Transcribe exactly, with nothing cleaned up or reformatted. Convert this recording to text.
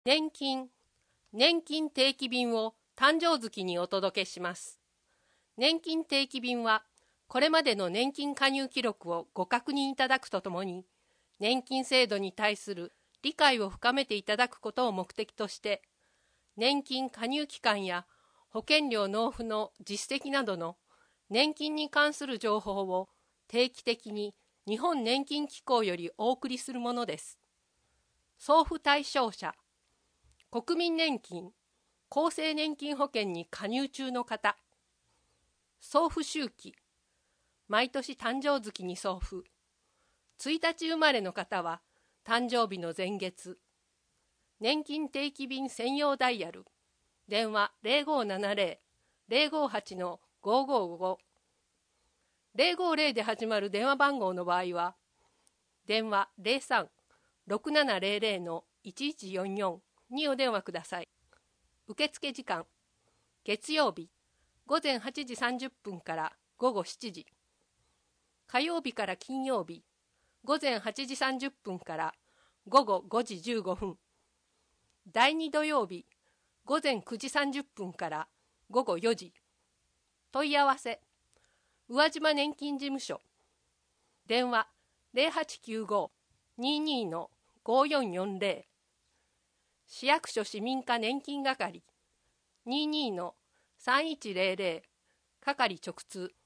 年金、年金定期便を誕生月にお届けします。年金定期便は、これまでの年金加入記録をご確認いただくとともに、年金制度に対する理解を深めていただくことを目的として、年金加入期間や保険料納付の実績などの年金に関する情報を定期的に日本年金機構よりお送りするものです。送付対象者、国民年金、厚生年金保険に加入中の方、送付周期、毎年誕生月に送付、ついたち生まれの方は誕生日の前月、年金定期便専用ダイヤル、電話 ゼロごーななゼロ ゼロごーはち のごーごーごご、ゼロごーゼロで始まる電話番号の場合は、電話 ゼロさん ろくななゼロゼロ のいちいちよんよんにお電話ください。受付時間、月曜日ごぜんはちじさんじゅっぷんからごごしちじ、火曜日から金曜日ごぜんはちじさんじゅっぷんからごごごじじゅうごふん、だいに土曜日ごぜんくじさんじゅっぷんからごごよじ。問い合わせ、宇和島年金事務所、電話 ゼロはちきゅうご にーにー のごーよんよんゼロ、市役所市民課年金係 にーにー のさんいちゼロゼロ、係直通。